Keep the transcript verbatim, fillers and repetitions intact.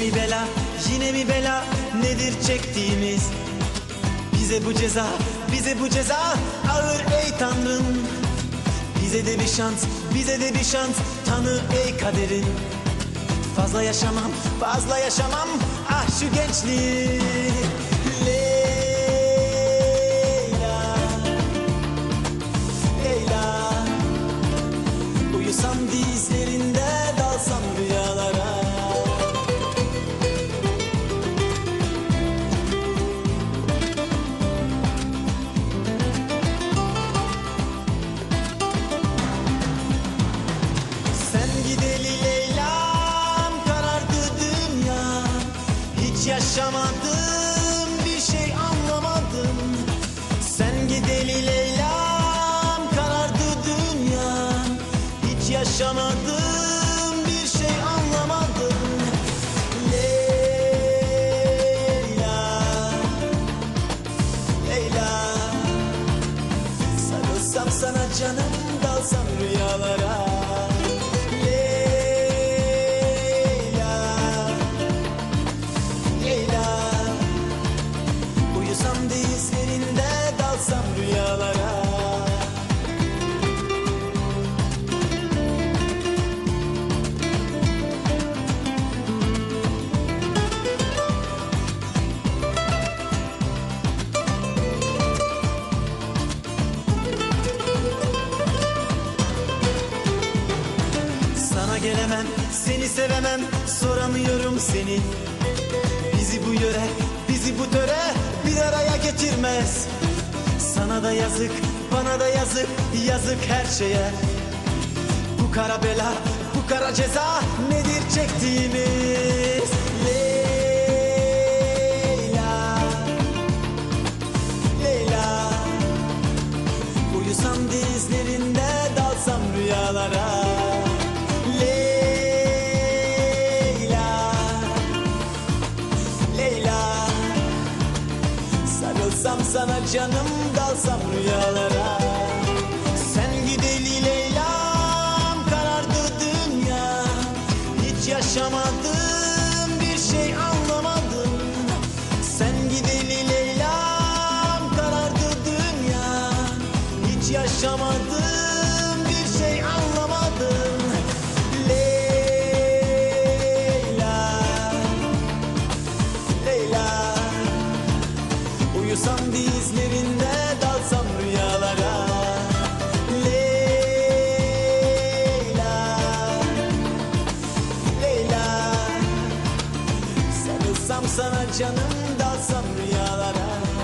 mi bela, yine mi bela, nedir çektiğimiz? Bize bu ceza, bize bu ceza ağır ey Tanrım. Bize de bir şans, bize de bir şans tanı ey kaderim. Fazla yaşamam, fazla yaşamam, ah şu gençliği. Leyla, Leyla, uyusam dizlerinde, dalsam rüyalara. Sen gideli Leyla'm, karardı dünya. Hiç yaşamadım, bir şey anlamadım. Sen gideli Leyla'm, karardı dünya. Hiç yaşamadım, bir şey anlamadım. Leyla, Leyla, sarılsam sana canım, dalsam rüyalara. Leyla, Leyla, uyusam dizlerinde, dalsam rüyalara. Sana gelemem, seni sevemem, soramıyorum seni. Bizi bu yöre, bizi bu töre bir araya getirmez. Sana da yazık, bana da yazık, yazık her şeye. Bu kara bela, bu kara ceza nedir çektiğimiz? Leyla, Leyla, uyusam dizlerinde, dalsam rüyalara. Leyla, Leyla, sarılsam sana canım, dalsam rüyalara. Sen gideli Leyla'm, karardı dünya. Hiç yaşamadım, bir şey anlamadım. Sen gideli Leyla'm, karardı dünya. Hiç yaşamadım, bir şey anlamadım. Leyla, Leyla, uyusam dizlerinde, dalsam rüyalara. Leyla, Leyla, sarılsam sana canım, dalsam rüyalara.